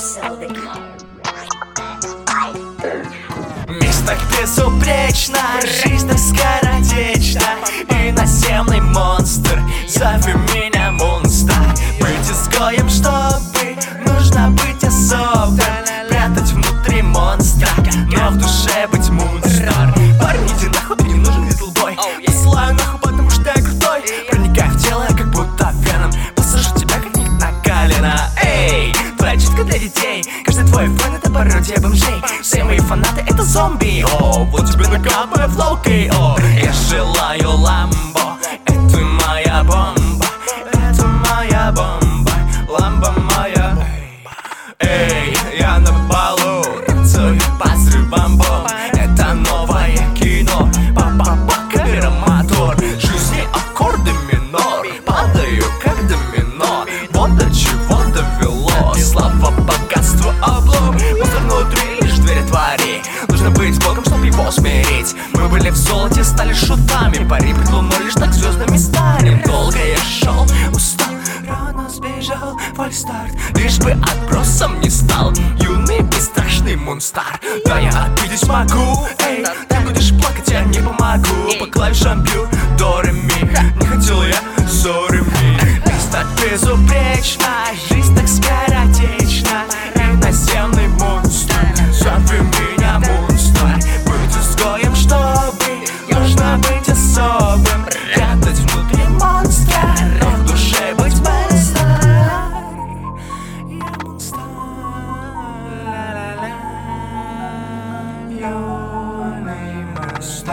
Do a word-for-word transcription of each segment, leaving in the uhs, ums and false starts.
Месть так безупречна, жизнь так скоротечна, и наземный монстр, зови меня монстр. Быть изгоем, чтобы нужно быть особым, прятать внутри монстра, но в душе быть монстр. Парень, иди нахуй, ты не нужен, little boy. Посылаю нахуй, потому что я крутой. Проникаю в тело, как будто веном, посажу тебя как ник на колено. Эй, твоя читка для детей, каждый твой фан — это пародия бомжей. Все мои фанаты — это зомби. О, вот тебе накапая флоу кей о. Я желаю ламбо, это моя бомба, это моя бомба, ламба моя. Эй, я на балу, танцую по взрывам бомб. Это новое кино, па-па-па, камера, мотор. Жизни аккорды минор, падаю как домино. Вот до чего довело, слава, богатство, облом. Монстр внутри, лишь двери твори. Нужно быть богом, чтоб его смирить. Мы были в золоте, стали шутами. Пари под луной, лишь так звездами станем. Долго я шел, устал, рано сбежал, фальстарт, лишь бы отбросом не стал. Юный, бесстрашный монстр. Да, я обидеть могу. Эй, ты будешь плакать, я не помогу. По клавишам бью до ре ми. Не хотел я сори ми. Жизнь так безупречна, жизнь так скоротечна, и наземный монстр, зови меня монстр. Быть изгоем, чтобы нужно быть особым, прятать внутри монстра, но в душе быть монстр. Я монстр, ла-ла-ла, юный монстр.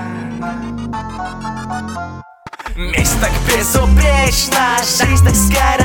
Месть так безупречна, жизнь так скоротечна,